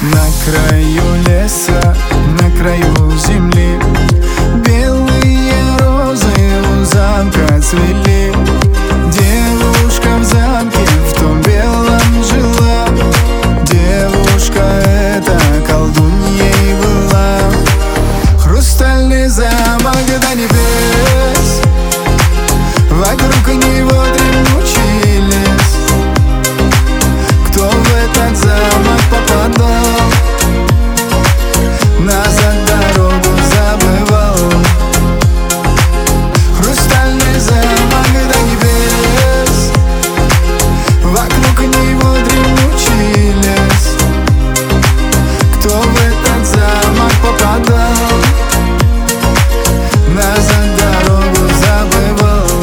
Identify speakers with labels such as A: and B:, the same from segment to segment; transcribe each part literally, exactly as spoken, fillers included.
A: На краю леса, на краю земли белые розы у замка цвели. Девушка в замке в том белом жила. Девушка эта колдуньей была. Хрустальный замок до небес, вокруг него дремучий лес. Кто в этот замок попадал, назад дорогу забывал. Хрустальный замок до небес, вокруг него дремучий лес. Кто в этот замок попадал, назад дорогу забывал.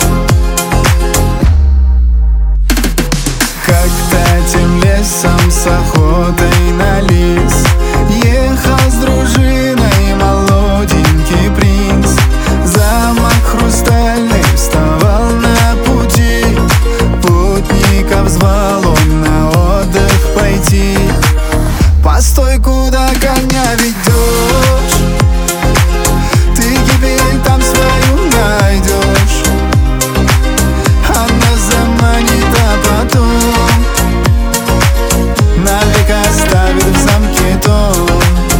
A: Как-то тем лесом с охотой на лис ехал с дружиной молоденький принц. Замок хрустальный вставал на пути, путников звал он на отдых пойти. Постой, куда коня ведешь, ты гибель там свою найдешь. Она заманит, а потом навек оставит в замке дом.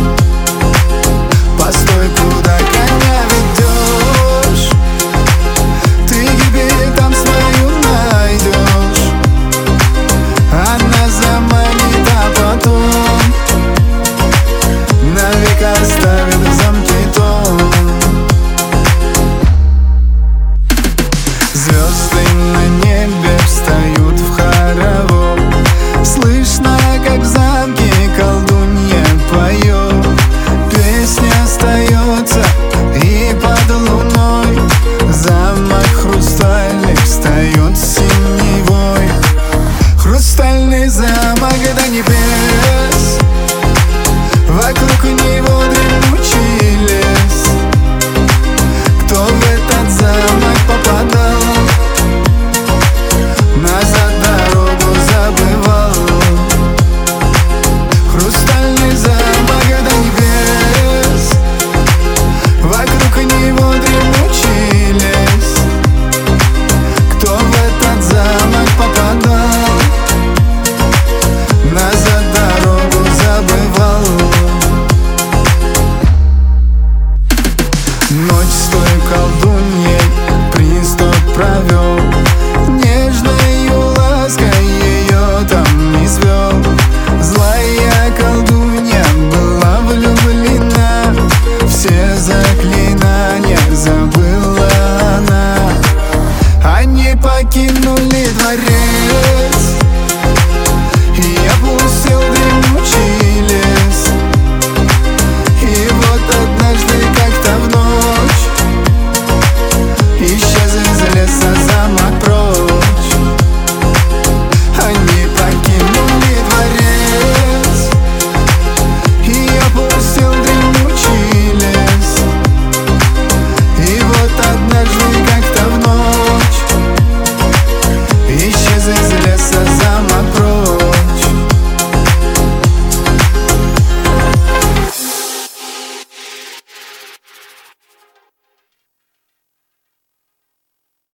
A: Постой, куда коня ведешь, ты гибель там свою найдешь. Она заманит, а потом навек оставит в замке дом. Звезды на небе встают в хоровод. Слышно, как в замке колдунья поет. Песня остается и под луной замок хрустальный встает синевой. Хрустальный замок до небес,